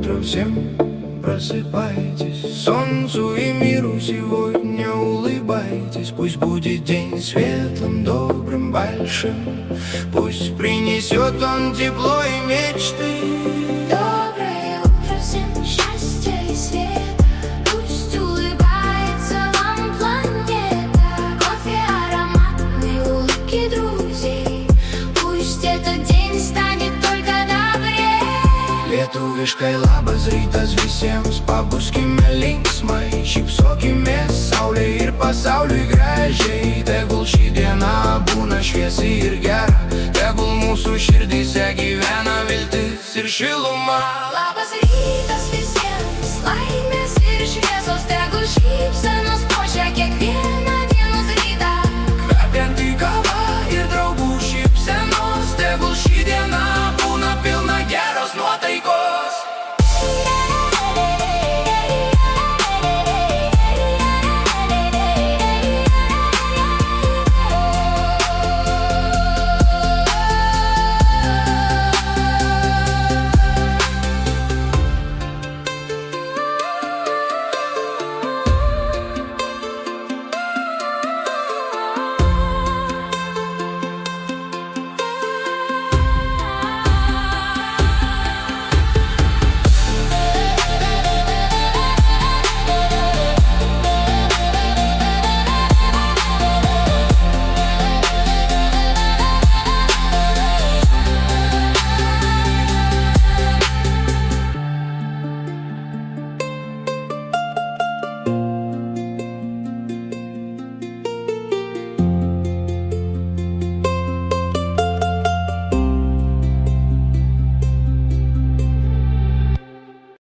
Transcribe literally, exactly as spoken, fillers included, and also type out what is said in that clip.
утро всем, просыпайтесь. Солнцу и миру сегодня улыбайтесь. Пусть будет день светлым, добрым, большим. Пусть принесет он тепло и мечты. Доброе утро всем, счастья и света. Пусть улыбается вам планета. Кофе ароматный, улыбки друзей. Пусть этот день станет только добрее. Lietuviškai labas rytas visiems, pabūskime linksmai. Šypsokimės saulei ir pasauliui gražiai. Tegul ši diena būna šviesi ir gera. Tegul mūsų širdyse gyvena viltis ir šiluma. Labas rytas visiems, laimės ir šviesos. Tegul šypsenos puošia kiekvieną